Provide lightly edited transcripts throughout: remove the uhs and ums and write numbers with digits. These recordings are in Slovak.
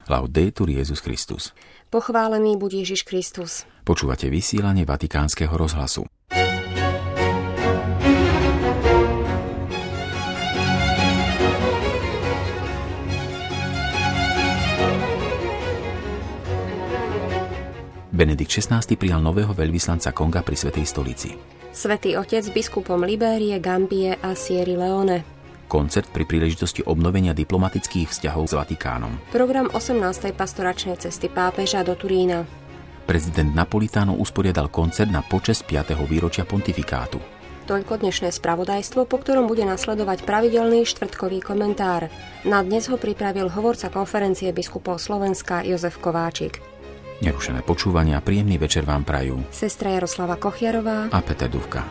Laudetur Jesus Christus. Pochválený buď Ježiš Kristus. Počúvate vysielanie Vatikánskeho rozhlasu. Benedikt XVI prijal nového veľvyslanca Konga pri Svätej stolici. Svätý Otec biskupom Libérie, Gambie a Sierry Leone. Koncert pri príležitosti obnovenia diplomatických vzťahov s Vatikánom. Program 18. pastoračnej cesty pápeža do Turína. Prezident Napolitano usporiadal koncert na počesť 5. výročia pontifikátu. Toľko dnešné spravodajstvo, po ktorom bude nasledovať pravidelný štvrtkový komentár. Na dnes ho pripravil hovorca konferencie biskupov Slovenska Jozef Kováčik. Nerušené počúvanie a príjemný večer vám prajú sestra Jaroslava Kochiarová a Peter Dufka.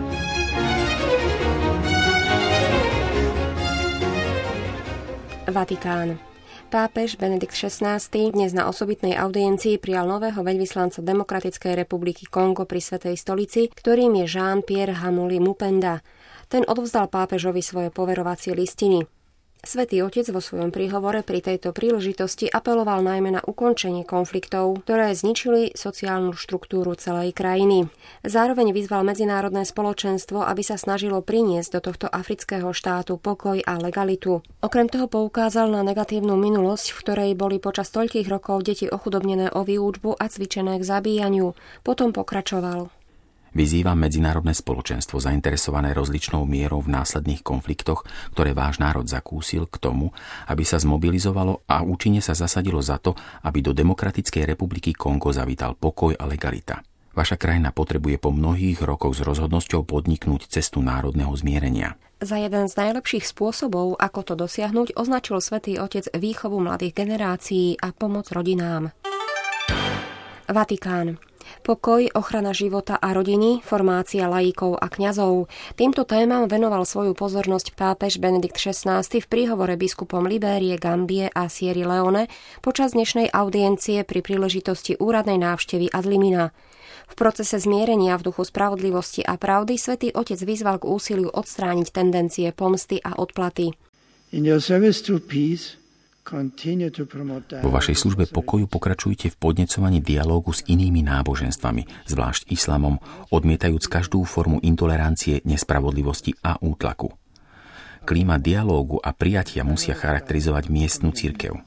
Vatikán. Pápež Benedikt XVI dnes na osobitnej audiencii prijal nového veľvyslanca Demokratickej republiky Kongo pri Svätej stolici, ktorým je Jean-Pierre Hanuli Mupenda. Ten odovzdal pápežovi svoje poverovacie listiny. Svätý Otec vo svojom príhovore pri tejto príležitosti apeloval najmä na ukončenie konfliktov, ktoré zničili sociálnu štruktúru celej krajiny. Zároveň vyzval medzinárodné spoločenstvo, aby sa snažilo priniesť do tohto afrického štátu pokoj a legalitu. Okrem toho poukázal na negatívnu minulosť, v ktorej boli počas toľkých rokov deti ochudobnené o výučbu a cvičené k zabíjaniu. Potom pokračoval. Vyzýva medzinárodné spoločenstvo zainteresované rozličnou mierou v následných konfliktoch, ktoré váš národ zakúsil, k tomu, aby sa zmobilizovalo a účinne sa zasadilo za to, aby do Demokratickej republiky Kongo zavítal pokoj a legalita. Vaša krajina potrebuje po mnohých rokoch s rozhodnosťou podniknúť cestu národného zmierenia. Za jeden z najlepších spôsobov, ako to dosiahnuť, označil Svätý Otec výchovu mladých generácií a pomoc rodinám. Vatikán. Pokoj, ochrana života a rodiny, formácia laikov a kňazov. Týmto témam venoval svoju pozornosť pápež Benedikt XVI v príhovore biskupom Libérie, Gambie a Sierry Leone počas dnešnej audiencie pri príležitosti úradnej návštevy ad limina. V procese zmierenia v duchu spravodlivosti a pravdy Svätý Otec vyzval k úsiliu odstrániť tendencie pomsty a odplaty. In your service to peace, vo vašej službe pokoju pokračujte v podnecovaní dialógu s inými náboženstvami, zvlášť islamom, odmietajúc každú formu intolerancie, nespravodlivosti a útlaku. Klíma dialógu a prijatia musia charakterizovať miestnu cirkev.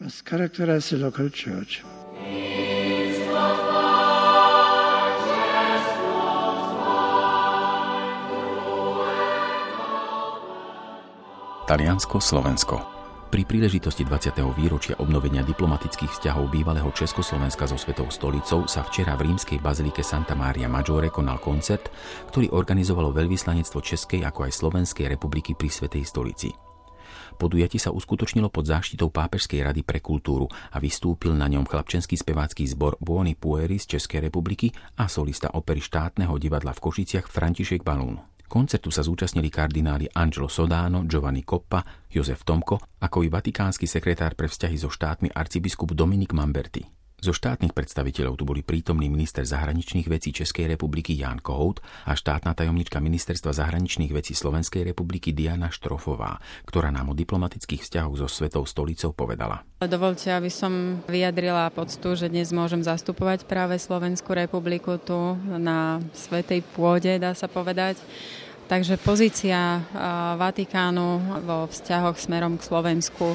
Taliansko, Slovensko. Pri príležitosti 20. výročia obnovenia diplomatických vzťahov bývalého Československa so Svätou stolicou sa včera v rímskej bazilike Santa Maria Maggiore konal koncert, ktorý organizovalo veľvyslanectvo Českej ako aj Slovenskej republiky pri Svätej stolici. Podujatí sa uskutočnilo pod záštitou Pápežskej rady pre kultúru a vystúpil na ňom chlapčenský spevácky zbor Buoni Pueri z Českej republiky a solista opery štátneho divadla v Košiciach František Balún. Koncertu sa zúčastnili kardináli Angelo Sodano, Giovanni Coppa, Jozef Tomko, ako i vatikánsky sekretár pre vzťahy so štátmi arcibiskup Dominik Mamberti. Zo štátnych predstaviteľov tu boli prítomní minister zahraničných vecí Českej republiky Ján Kohout a štátna tajomnička ministerstva zahraničných vecí Slovenskej republiky Diana Štrofová, ktorá nám o diplomatických vzťahoch so Svätou stolicou povedala. Dovoľte, aby som vyjadrila poctu, že dnes môžem zastupovať práve Slovenskú republiku tu na svätej pôde, dá sa povedať. Takže pozícia Vatikánu vo vzťahoch smerom k Slovensku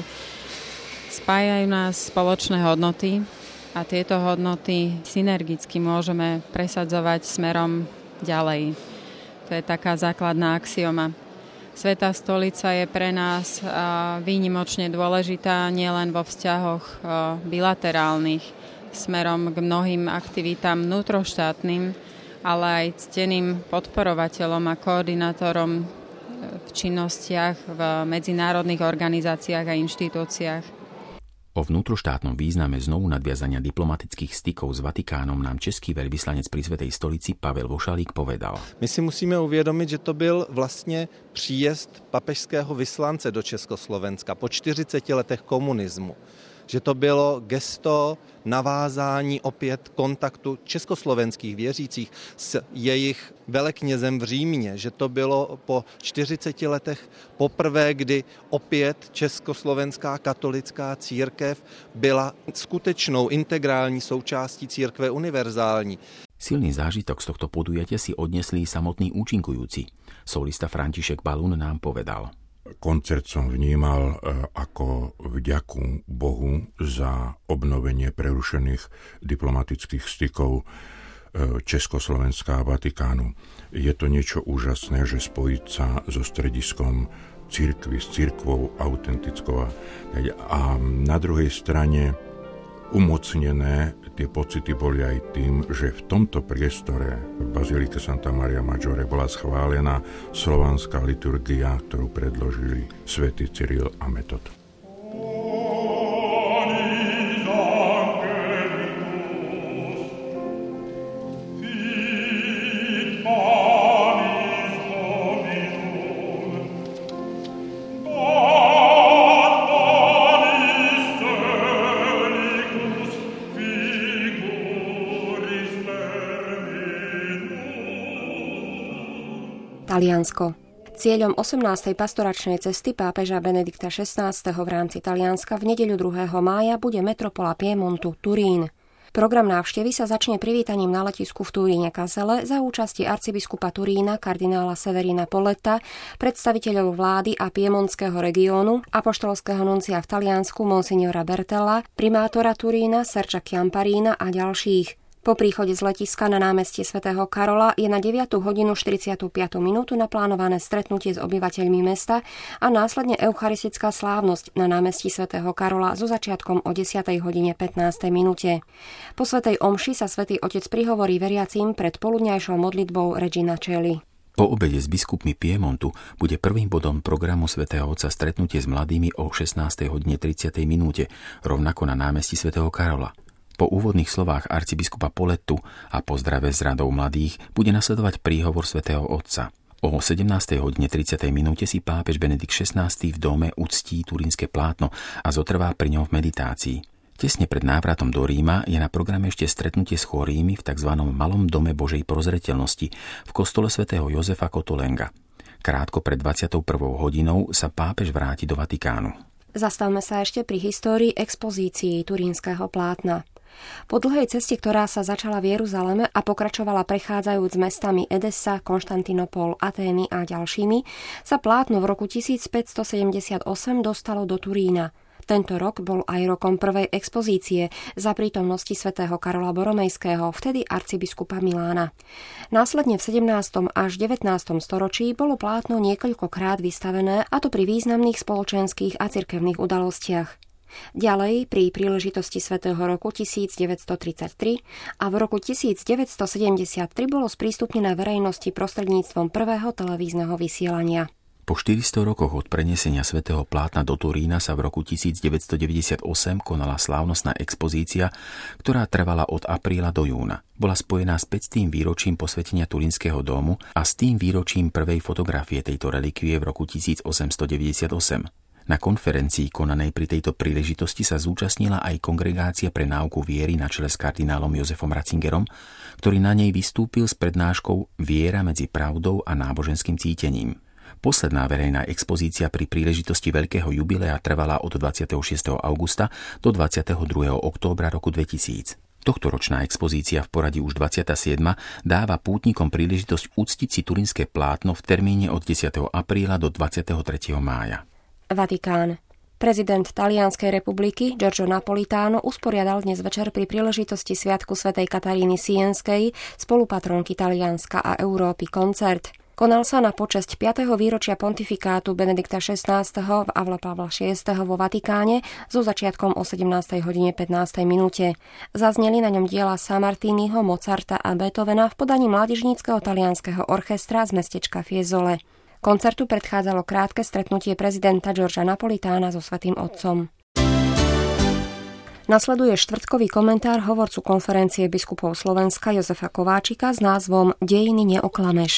spájajú nás spoločné hodnoty, a tieto hodnoty synergicky môžeme presadzovať smerom ďalej. To je taká základná axioma. Svätá stolica je pre nás výnimočne dôležitá nielen vo vzťahoch bilaterálnych smerom k mnohým aktivitám vnútroštátnym, ale aj cteným podporovateľom a koordinátorom v činnostiach v medzinárodných organizáciách a inštitúciách. O vnútroštátnom význame znovu nadviazania diplomatických stykov s Vatikánom nám český veľvyslanec pri Svätej stolici Pavel Vošalík povedal. My si musíme uvědomit, že to byl vlastně příjezd papežského vyslance do Československa po 40 letech komunismu. že to bylo gesto navázání opět kontaktu československých věřících s jejich veleknězem v Římě, že to bylo po 40 letech poprvé, kdy opět československá katolická církev byla skutečnou integrální součástí církve univerzální. Silný zážitok z tohto podujatia si odnesli samotní účinkujúci. Solista František Balún nám povedal. Koncert som vnímal ako vďaku Bohu za obnovenie prerušených diplomatických stykov Československa a Vatikánu. Je to niečo úžasné, že spojiť sa so strediskom cirkvi, s cirkvou autentickou. A na druhej strane umocnené tie pocity boli aj tým, že v tomto priestore v Bazilike Santa Maria Maggiore bola schválená slovanská liturgia, ktorú predložili svätý Cyril a Metod. Taliansko. Cieľom 18. pastoračnej cesty pápeža Benedikta XVI. V rámci Talianska v nedeľu 2. mája bude metropola Piemontu Turín. Program návštevy sa začne privítaním na letisku v Turíne Casele za účasti arcibiskupa Turína kardinála Severina Polletta, predstaviteľov vlády a piemontského regiónu, apoštolského nuncia v Taliansku monsignora Bertella, primátora Turína Sergia Chiamparina a ďalších. Po príchode z letiska na námestie svätého Karola je na 9:45 naplánované stretnutie s obyvateľmi mesta a následne eucharistická slávnosť na námestí svätého Karola so začiatkom o 10:15. Po svätej omši sa svätý otec prihovorí veriacim pred poludňajšou modlitbou Regina Coeli. Po obede s biskupmi Piemontu bude prvým bodom programu svätého Otca stretnutie s mladými o 16:30, rovnako na námestí svätého Karola. Po úvodných slovách arcibiskupa Pollettu a pozdrave z radou mladých bude nasledovať príhovor svätého Otca. O 17:30 si pápež Benedikt XVI v dome uctí turínske plátno a zotrvá pri ňom v meditácii. Tesne pred návratom do Ríma je na programe ešte stretnutie s chorými v tzv. Malom dome Božej prozreteľnosti v kostole svätého Jozefa Cotolenga. Krátko pred 21. hodinou sa pápež vráti do Vatikánu. Zastavme sa ešte pri histórii expozícií turínskeho plátna. Po dlhej ceste, ktorá sa začala v Jeruzaleme a pokračovala prechádzajúc mestami Edessa, Konštantinopol, Atény a ďalšími, sa plátno v roku 1578 dostalo do Turína. Tento rok bol aj rokom prvej expozície za prítomnosti svätého Karola Boromejského, vtedy arcibiskupa Milána. Následne v 17. až 19. storočí bolo plátno niekoľkokrát vystavené, a to pri významných spoločenských a cirkevných udalostiach. Ďalej pri príležitosti svätého roku 1933 a v roku 1973 bolo sprístupnené verejnosti prostredníctvom prvého televízneho vysielania. Po 400 rokoch od prenesenia svätého plátna do Turína sa v roku 1998 konala slávnostná expozícia, ktorá trvala od apríla do júna. Bola spojená s 500. výročím posvetenia Turínskeho domu a s tým výročím prvej fotografie tejto relikvie v roku 1898. Na konferencii konanej pri tejto príležitosti sa zúčastnila aj Kongregácia pre náuku viery na čele s kardinálom Josefom Ratzingerom, ktorý na nej vystúpil s prednáškou Viera medzi pravdou a náboženským cítením. Posledná verejná expozícia pri príležitosti veľkého jubilea trvala od 26. augusta do 22. októbra roku 2000. Tohtoročná expozícia v poradí už 27. dáva pútnikom príležitosť uctiť si turínske plátno v termíne od 10. apríla do 23. mája. Vatikán. Prezident Talianskej republiky Giorgio Napolitano usporiadal dnes večer pri príležitosti sviatku svätej Kataríny Sienskej, spolupatronky Talianska a Európy, koncert. Konal sa na počesť 5. výročia pontifikátu Benedikta XVI. A Pavla VI. Vo Vatikáne so začiatkom o 17:15. Zazneli na ňom diela Sammartiniho, Mozarta a Beethovena v podaní mládežníckeho talianskeho orchestra z mestečka Fiesole. Koncertu predchádzalo krátke stretnutie prezidenta Giorgia Napolitána so Svätým Otcom. Nasleduje štvrtkový komentár hovorcu konferencie biskupov Slovenska Jozefa Kováčika s názvom Dejiny neoklameš.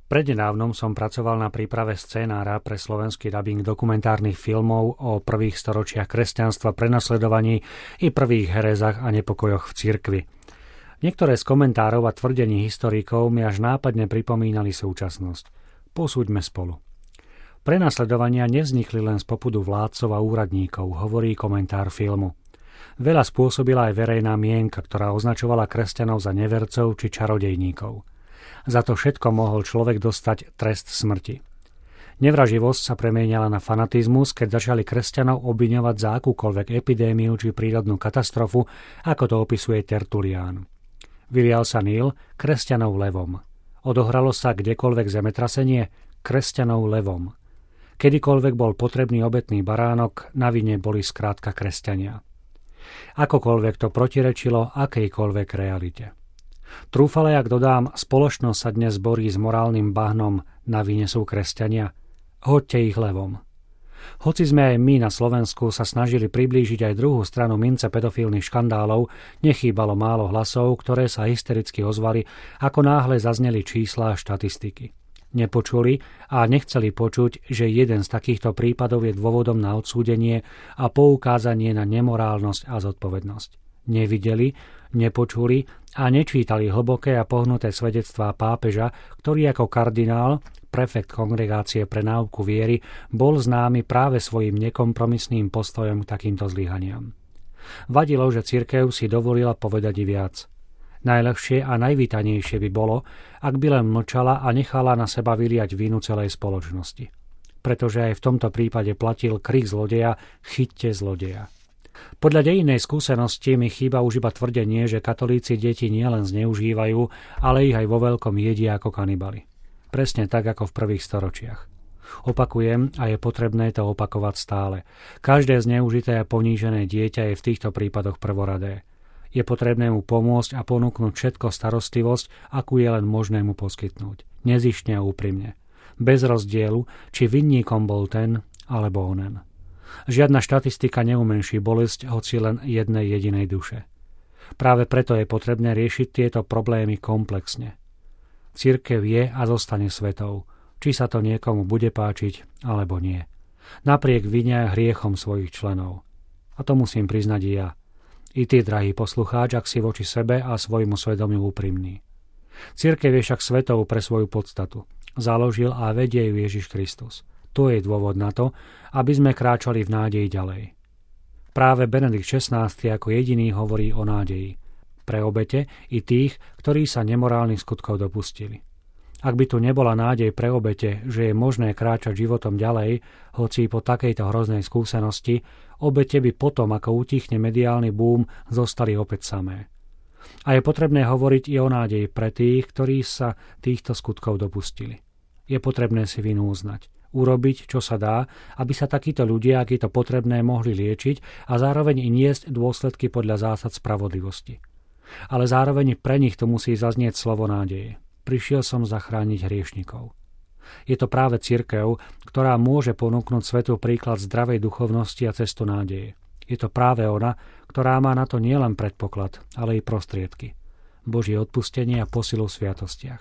Prednedávnom som pracoval na príprave scenára pre slovenský dabing dokumentárnych filmov o prvých storočiach kresťanstva, prenasledovaní i prvých herezách a nepokojoch v cirkvi. Niektoré z komentárov a tvrdení historikov mi až nápadne pripomínali súčasnosť. Posúďme spolu. Prenasledovania nevznikli len z popudu vládcov a úradníkov, hovorí komentár filmu. Veľa spôsobila aj verejná mienka, ktorá označovala kresťanov za nevercov či čarodejníkov. Za to všetko mohol človek dostať trest smrti. Nevraživosť sa premieňala na fanatizmus, keď začali kresťanov obviňovať za akúkoľvek epidémiu či prírodnú katastrofu, ako to opisuje Tertulián. Vylial sa Níl kresťanov levom. Odohralo sa kdekoľvek zemetrasenie kresťanov levom. Kedykoľvek bol potrebný obetný baránok, na vine boli skrátka kresťania. Akokoľvek to protirečilo akejkoľvek realite. Trúfale, ak dodám, spoločnosť sa dnes borí s morálnym bahnom, na vine sú kresťania. Hoďte ich levom. Hoci sme aj my na Slovensku sa snažili priblížiť aj druhú stranu mince pedofilných škandálov, nechýbalo málo hlasov, ktoré sa hystericky ozvali, ako náhle zazneli čísla a štatistiky. Nepočuli a nechceli počuť, že jeden z takýchto prípadov je dôvodom na odsúdenie a poukázanie na nemorálnosť a zodpovednosť. Nevideli, nepočuli a nečítali hlboké a pohnuté svedectvá pápeža, ktorý ako kardinál, prefekt Kongregácie pre náuku viery, bol známy práve svojim nekompromisným postojom k takýmto zlyhaniam. Vadilo, že cirkev si dovolila povedať i viac. Najľahšie a najvítanejšie by bolo, ak by len mlčala a nechala na seba vyliať vinu celej spoločnosti. Pretože aj v tomto prípade platil krik zlodeja: chyťte zlodeja. Podľa dejinnej skúsenosti mi chýba už iba tvrdenie, že katolíci deti nielen zneužívajú, ale ich aj vo veľkom jedia ako kanibali. Presne tak, ako v prvých storočiach. Opakujem, a je potrebné to opakovať stále. Každé zneužité a ponížené dieťa je v týchto prípadoch prvoradé. Je potrebné mu pomôcť a ponúknuť všetko starostlivosť, akú je len možné mu poskytnúť. Nezištne a úprimne. Bez rozdielu, či vinníkom bol ten, alebo onen. Žiadna štatistika neumenší bolesť hoci len jednej jedinej duše. Práve preto je potrebné riešiť tieto problémy komplexne. Cirkev je a zostane svetou, či sa to niekomu bude páčiť, alebo nie. Napriek vine a hriechom svojich členov. A to musím priznať i ja. I ty, drahý poslucháč, ak si voči sebe a svojmu svedomiu úprimný. Cirkev je však svetou pre svoju podstatu. Založil a vedie ju Ježiš Kristus. To je dôvod na to, aby sme kráčali v nádeji ďalej. Práve Benedikt XVI ako jediný hovorí o nádeji. Pre obete i tých, ktorí sa nemorálnych skutkov dopustili. Ak by tu nebola nádej pre obete, že je možné kráčať životom ďalej, hoci po takejto hroznej skúsenosti, obete by potom, ako utichne mediálny boom, zostali opäť samé. A je potrebné hovoriť i o nádeji pre tých, ktorí sa týchto skutkov dopustili. Je potrebné si vinu uznať. Urobiť, čo sa dá, aby sa takíto ľudia, ak je to potrebné, mohli liečiť a zároveň i niesť dôsledky podľa zásad spravodlivosti. Ale zároveň pre nich to musí zaznieť slovo nádeje. Prišiel som zachrániť hriešnikov. Je to práve cirkev, ktorá môže ponúknuť svetu príklad zdravej duchovnosti a cestu nádeje. Je to práve ona, ktorá má na to nielen predpoklad, ale i prostriedky. Božie odpustenie a posilu v sviatostiach.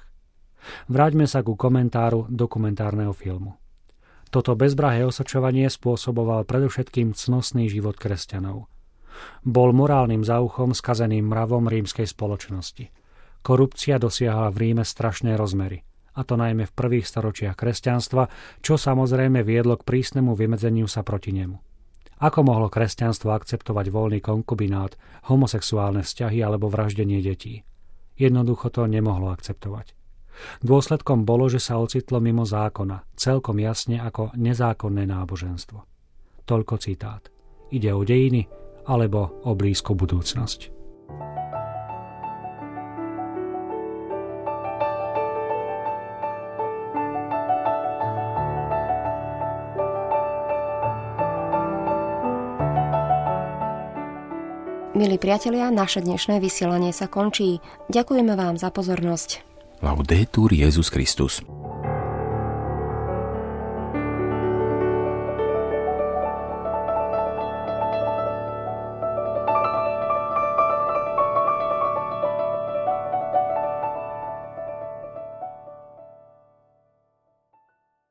Vráťme sa ku komentáru dokumentárneho filmu. Toto bezbrahé osočovanie spôsoboval predovšetkým cnostný život kresťanov. Bol morálnym záuchom skazeným mravom rímskej spoločnosti. Korupcia dosiahla v Ríme strašné rozmery, a to najmä v prvých storočiach kresťanstva, čo samozrejme viedlo k prísnemu vymedzeniu sa proti nemu. Ako mohlo kresťanstvo akceptovať voľný konkubinát, homosexuálne vzťahy alebo vraždenie detí? Jednoducho to nemohlo akceptovať. Dôsledkom bolo, že sa ocitlo mimo zákona, celkom jasne ako nezákonné náboženstvo. Toľko citát. Ide o dejiny alebo o blízku budúcnosť. Milí priatelia, naše dnešné vysielanie sa končí. Ďakujeme vám za pozornosť. Laudetur Jesus Christus.